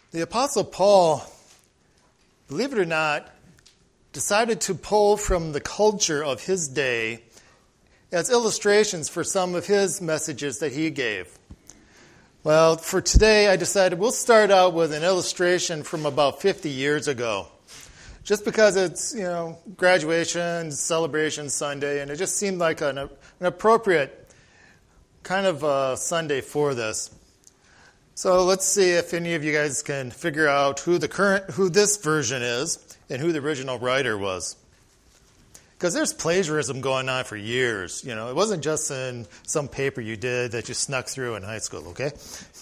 The Apostle Paul, believe it or not, decided to pull from the culture of his day as illustrations for some of his messages that he gave. Well, for today, I decided we'll start out with an illustration from about 50 years ago. Just because it's, graduation, celebration Sunday, and it just seemed like an appropriate kind of Sunday for this. So let's see if any of you guys can figure out who this version is and who the original writer was. Because there's plagiarism going on for years. It wasn't just in some paper you did that you snuck through in high school, okay?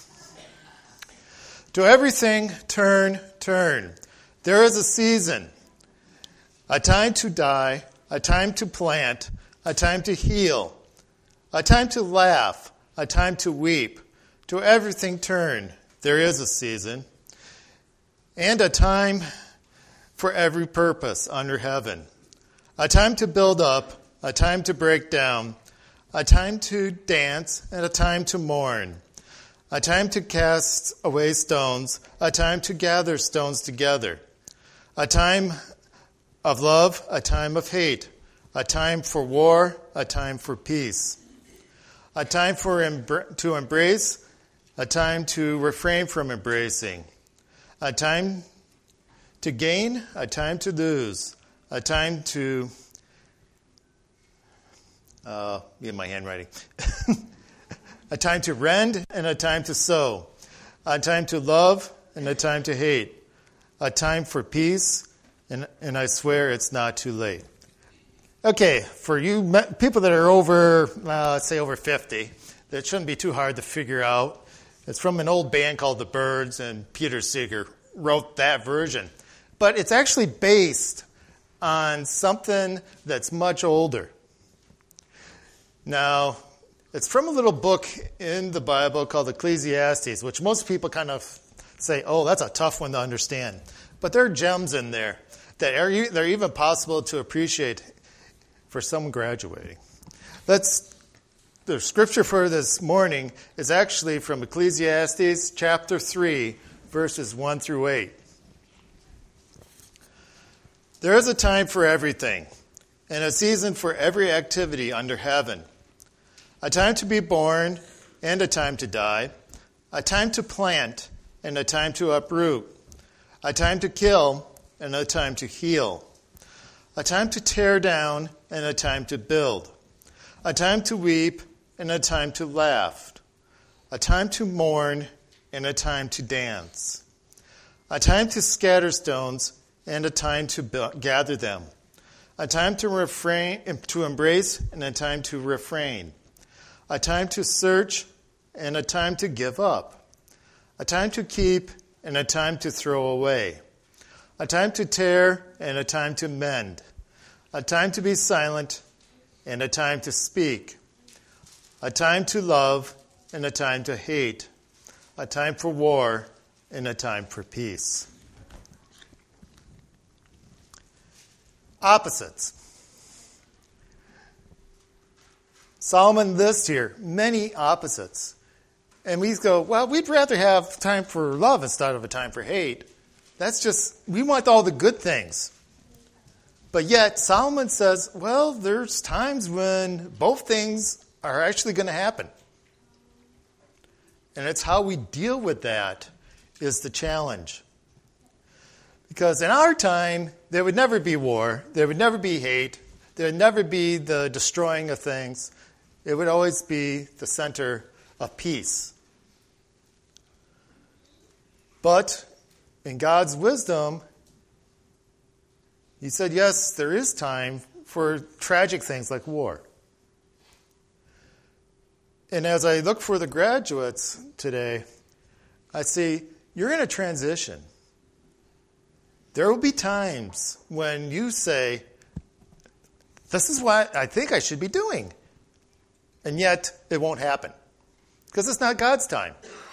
To everything, turn. There is a season, a time to die, a time to plant, a time to heal, a time to laugh, a time to weep. To everything, turn. There is a season, and a time for every purpose under heaven. A time to build up, a time to break down, a time to dance, and a time to mourn. A time to cast away stones, a time to gather stones together. A time of love, a time of hate. A time for war, a time for peace. A time to embrace, a time to refrain from embracing. A time to gain, a time to lose. A time to, in my handwriting. A time to rend and a time to sow. A time to love and a time to hate. A time for peace, and I swear it's not too late. Okay, for you people that are over, let's say over 50, that shouldn't be too hard to figure out. It's from an old band called The Byrds, and Peter Seeger wrote that version. But it's actually based on something that's much older. Now, it's from a little book in the Bible called Ecclesiastes, which most people kind of say, oh, that's a tough one to understand. But there are gems in there that they're even possible to appreciate for someone graduating. The scripture for this morning is actually from Ecclesiastes chapter 3, verses 1 through 8. There is a time for everything, and a season for every activity under heaven. A time to be born and a time to die. A time to plant and a time to uproot. A time to kill and a time to heal. A time to tear down and a time to build. A time to weep and a time to laugh. A time to mourn and a time to dance. A time to scatter stones and a time to gather them. A time to embrace and a time to refrain. A time to search and a time to give up. A time to keep and a time to throw away. A time to tear and a time to mend. A time to be silent and a time to speak. A time to love and a time to hate. A time for war and a time for peace. Opposites. Solomon lists here many opposites. And we go, well, we'd rather have time for love instead of a time for hate. We want all the good things. But yet, Solomon says, well, there's times when both things are actually going to happen. And it's how we deal with that is the challenge. Because in our time, there would never be war. There would never be hate. There would never be the destroying of things. It would always be the center of peace. But in God's wisdom, He said, yes, there is time for tragic things like war. And as I look for the graduates today, I see you're in a transition. There will be times when you say, this is what I think I should be doing. And yet, it won't happen. Because it's not God's time.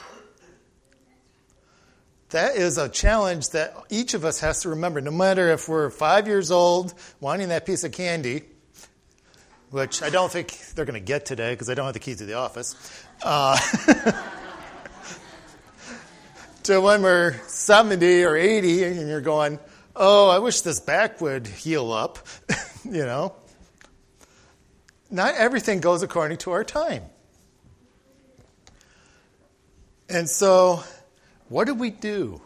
That is a challenge that each of us has to remember. No matter if we're 5 years old, wanting that piece of candy, which I don't think they're going to get today because I don't have the keys to the office. to when we're 70 or 80 and you're going, oh, I wish this back would heal up, you know. Not everything goes according to our time. And so, what do we do?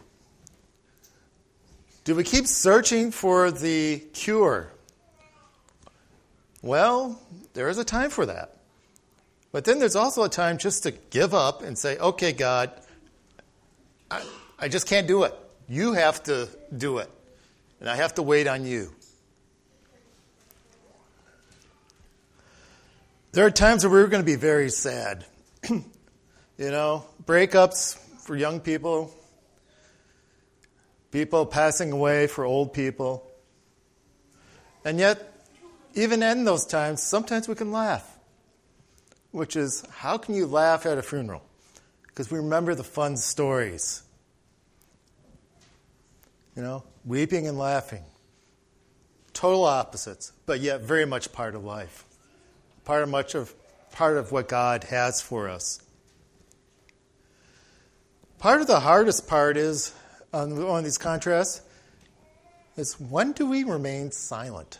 Do we keep searching for the cure? Well, there is a time for that. But then there's also a time just to give up and say, okay, God, I just can't do it. You have to do it. And I have to wait on you. There are times where we're going to be very sad. You know, breakups for young people, people passing away for old people. And yet, even in those times, sometimes we can laugh. Which is, how can you laugh at a funeral? Because we remember the fun stories. You know, weeping and laughing. Total opposites, but yet very much part of life. Part of what God has for us. Part of the hardest part is, on these contrasts, is when do we remain silent?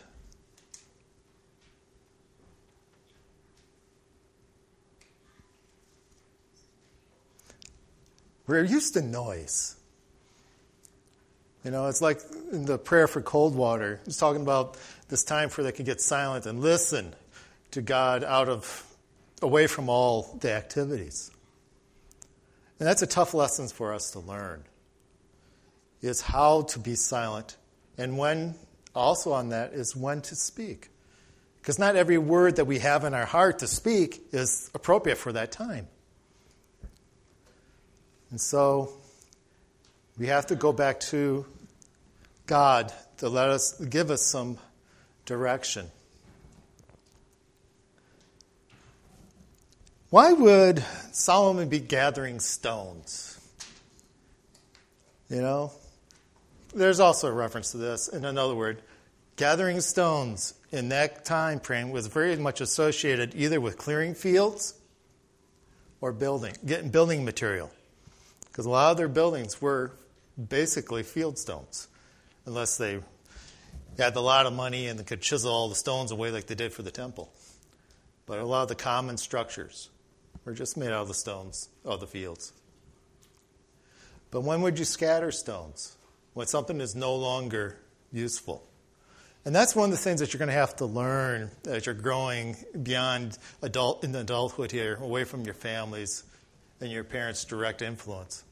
We're used to noise. You know, it's like in the prayer for cold water. It's talking about this time where they can get silent and listen to God away from all the activities. And that's a tough lesson for us to learn, is how to be silent. And when, also on that, is when to speak. Because not every word that we have in our heart to speak is appropriate for that time. And so we have to go back to God to give us some direction. Why would Solomon be gathering stones? You know, there's also a reference to this in another word. Gathering stones in that time frame was very much associated either with clearing fields or getting building material. Because a lot of their buildings were basically field stones, unless they had a lot of money and they could chisel all the stones away like they did for the temple. But a lot of the common structures were just made out of the stones of the fields. But when would you scatter stones? When something is no longer useful. And that's one of the things that you're going to have to learn as you're growing beyond adulthood here, away from your families and your parents' direct influence.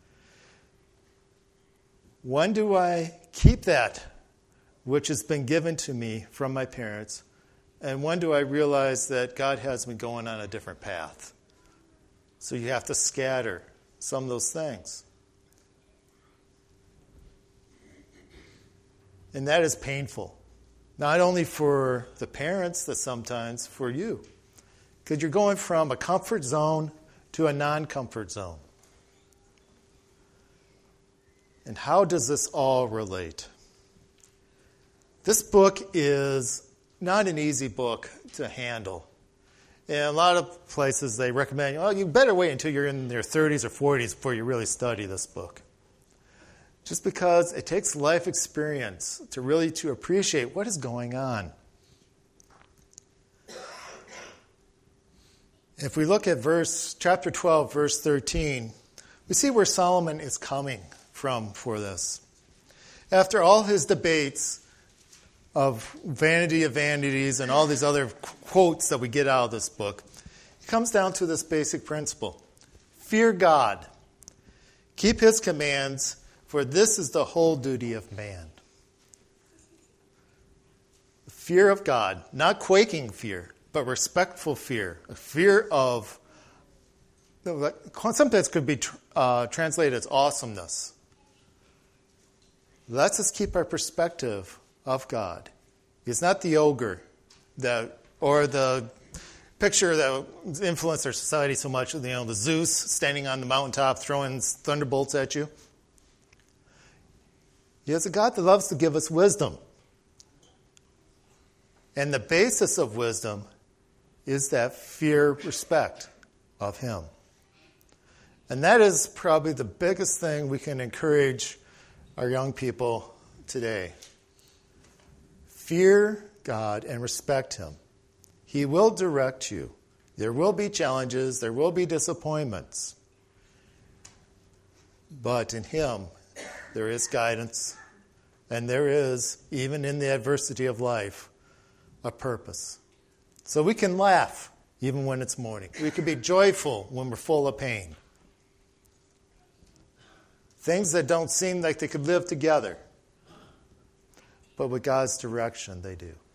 When do I keep that which has been given to me from my parents? And when do I realize that God has me going on a different path? So you have to scatter some of those things. And that is painful. Not only for the parents, but sometimes for you. Because you're going from a comfort zone to a non-comfort zone. And how does this all relate? This book is not an easy book to handle. In a lot of places they recommend, you better wait until you're in your 30s or 40s before you really study this book. Just because it takes life experience to appreciate what is going on. If we look at chapter 12, verse 13, we see where Solomon is coming from for this. After all his debates of vanity of vanities and all these other quotes that we get out of this book, it comes down to this basic principle. Fear God. Keep his commands, for this is the whole duty of man. The fear of God, not quaking fear, but respectful fear. A fear of, sometimes could be translated as awesomeness. Let's just keep our perspective of God. He's not the ogre or the picture that influenced our society so much, the Zeus standing on the mountaintop throwing thunderbolts at you. He is a God that loves to give us wisdom. And the basis of wisdom is that fear, respect of him. And that is probably the biggest thing we can encourage our young people today. Fear God and respect Him. He will direct you. There will be challenges. There will be disappointments. But in Him, there is guidance. And there is, even in the adversity of life, a purpose. So we can laugh even when it's morning. We can be joyful when we're full of pain. Things that don't seem like they could live together. But with God's direction, they do.